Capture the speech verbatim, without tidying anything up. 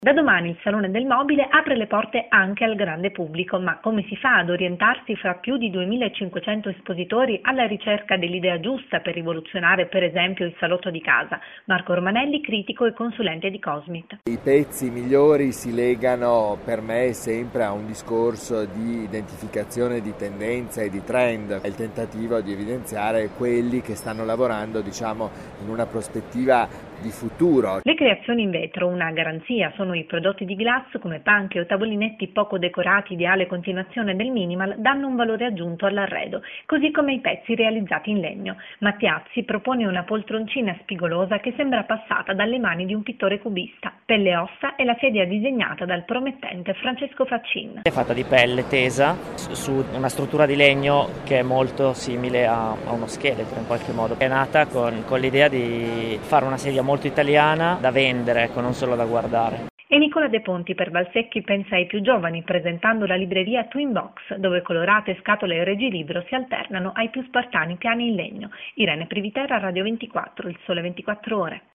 Da domani il Salone del Mobile apre le porte anche al grande pubblico, ma come si fa ad orientarsi fra più di duemilacinquecento espositori alla ricerca dell'idea giusta per rivoluzionare per esempio il salotto di casa? Marco Romanelli, critico e consulente di Cosmit. I pezzi migliori si legano per me sempre a un discorso di identificazione di tendenza e di trend, è il tentativo di evidenziare quelli che stanno lavorando, diciamo, in una prospettiva di futuro. Le creazioni in vetro, una garanzia, sono i prodotti di glass come panche o tavolinetti poco decorati, ideale continuazione del minimal, danno un valore aggiunto all'arredo, così come i pezzi realizzati in legno. Mattiazzi propone una poltroncina spigolosa che sembra passata dalle mani di un pittore cubista. Pelle e ossa è la sedia disegnata dal promettente Francesco Faccin. È fatta di pelle tesa su una struttura di legno che è molto simile a, a uno scheletro in qualche modo. È nata con, con l'idea di fare una sedia molto italiana da vendere, ecco, non solo da guardare. E Nicola De Ponti per Valsecchi pensa ai più giovani presentando la libreria Twin Box, dove colorate scatole e regilibro si alternano ai più spartani piani in legno. Irene Privitera, Radio ventiquattro, Il Sole ventiquattro Ore.